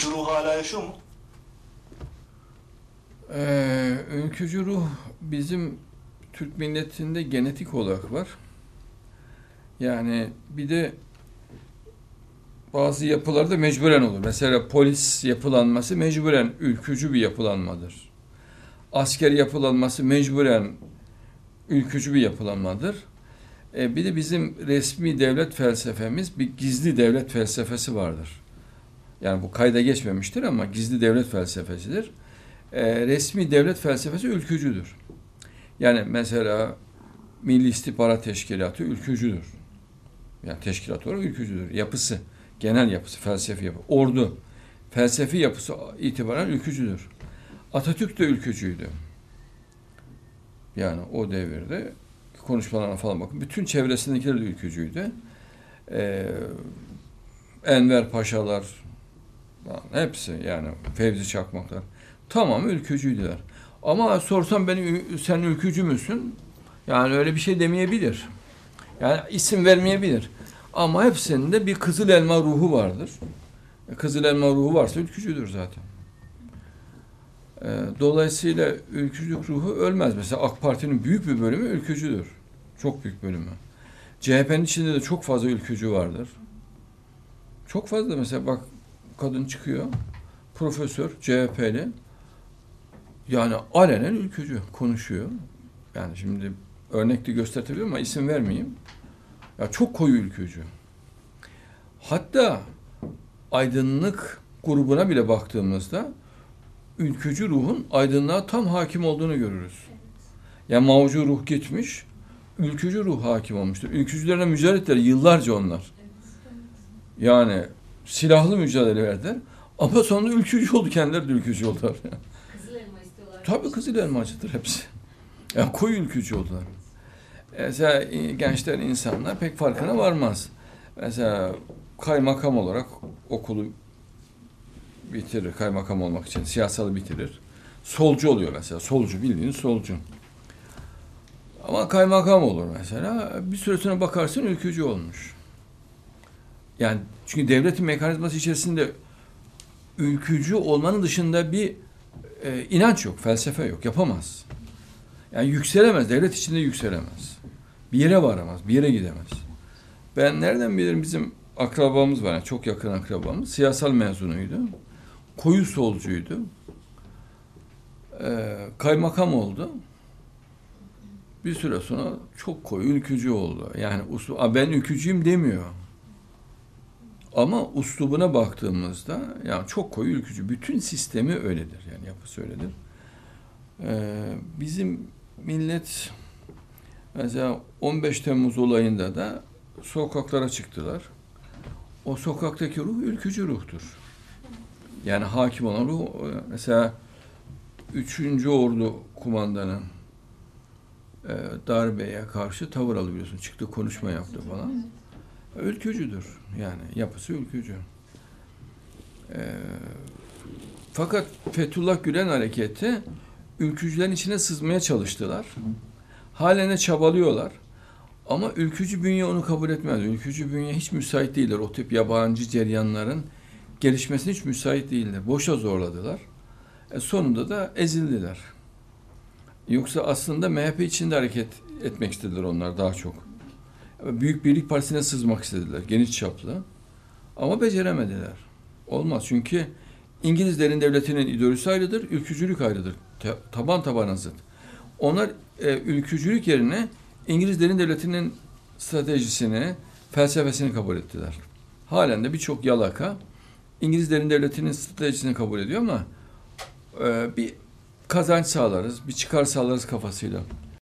ülkücü ruh hala yaşıyor mu? Ülkücü ruh bizim Türk milletinde genetik olarak var. Yani bir de bazı yapılarda mecburen olur. Mesela polis yapılanması mecburen ülkücü bir yapılanmadır. Asker yapılanması mecburen ülkücü bir yapılanmadır. Bir de bizim resmi devlet felsefemiz bir gizli devlet felsefesi vardır. Yani bu kayda geçmemiştir ama gizli devlet felsefesidir. Resmi devlet felsefesi ülkücüdür. Yani mesela Milli İstihbarat Teşkilatı ülkücüdür. Yani teşkilat olarak ülkücüdür. Yapısı, genel yapısı, felsefi yapı. Ordu, felsefi yapısı itibaren ülkücüdür. Atatürk de ülkücüydü. Yani o devirde konuşmalarına falan bakın. Bütün çevresindekiler de ülkücüydü. Enver Paşalar, hepsi yani Fevzi Çakmaklar. Tamam ülkücüydüler. Ama sorsam sen ülkücü müsün? Yani öyle bir şey demeyebilir. Yani isim vermeyebilir. Ama hepsinde bir kızıl elma ruhu vardır. Kızıl elma ruhu varsa ülkücüdür zaten. Dolayısıyla ülkücülük ruhu ölmez. Mesela AK Parti'nin büyük bir bölümü ülkücüdür. Çok büyük bölümü. CHP'nin içinde de çok fazla ülkücü vardır. Çok fazla mesela bak kadın çıkıyor. Profesör, CHP'li. Yani alenen ülkücü konuşuyor. Yani şimdi örnek de gösterebilirim ama isim vermeyeyim. Ya çok koyu ülkücü. Hatta aydınlık grubuna bile baktığımızda ülkücü ruhun aydınlığa tam hakim olduğunu görürüz. Yani Mao'cu ruh gitmiş, ülkücü ruh hakim olmuştur. Ülkücülerine mücadele ettiler yıllarca onlar. Yani silahlı mücadele verdiler. Ama sonra ülkücü oldu, kendileri de ülkücü oldular. Kızıl elma istiyorlar. Tabii kızıl elmacıdır hepsi. Yani koyu ülkücü oldular. Mesela gençler, insanlar pek farkına varmaz. Mesela kaymakam olarak okulu bitirir, kaymakam olmak için siyasalı bitirir. Solcu oluyor mesela, solcu, bildiğin solcu. Ama kaymakam olur mesela, bir süre sonra bakarsın ülkücü olmuş. Yani çünkü devletin mekanizması içerisinde ülkücü olmanın dışında bir inanç yok, felsefe yok, yapamaz. Yani yükselemez, devlet içinde yükselemez. Bir yere varamaz, bir yere gidemez. Ben nereden bilirim, bizim akrabamız var, yani çok yakın akrabamız, siyasal mezunuydu. Koyu solcuydu. Kaymakam oldu. Bir süre sonra çok koyu ülkücü oldu. Yani ben ülkücüyüm demiyor. Ama uslubuna baktığımızda yani çok koyu ülkücü. Bütün sistemi öyledir. Yani yapısı öyledir. Bizim millet mesela 15 Temmuz olayında da sokaklara çıktılar. O sokaktaki ruh ülkücü ruhtur. Yani hakim olan ruh, mesela 3. Ordu kumandanı darbeye karşı tavır alıyorsun. Çıktı, konuşma yaptı falan. Ülkücüdür. Yani yapısı ülkücü. Fakat Fethullah Gülen hareketi ülkücülerin içine sızmaya çalıştılar. Halen de çabalıyorlar. Ama ülkücü bünye onu kabul etmez. Ülkücü bünye hiç müsait değildir. O tip yabancı ceryanların gelişmesine hiç müsait değildir. Boşa zorladılar. Sonunda da ezildiler. Yoksa aslında MHP içinde hareket etmek istediler onlar daha çok. Büyük Birlik Partisi'ne sızmak istediler, geniş çaplı. Ama beceremediler. Olmaz çünkü İngilizlerin devletinin ideolojisi ayrıdır, ülkücülük ayrıdır. Taban tabana zıt. Onlar ülkücülük yerine İngilizlerin devletinin stratejisini, felsefesini kabul ettiler. Halen de birçok yalaka İngilizlerin devletinin stratejisini kabul ediyor ama bir kazanç sağlarız, bir çıkar sağlarız kafasıyla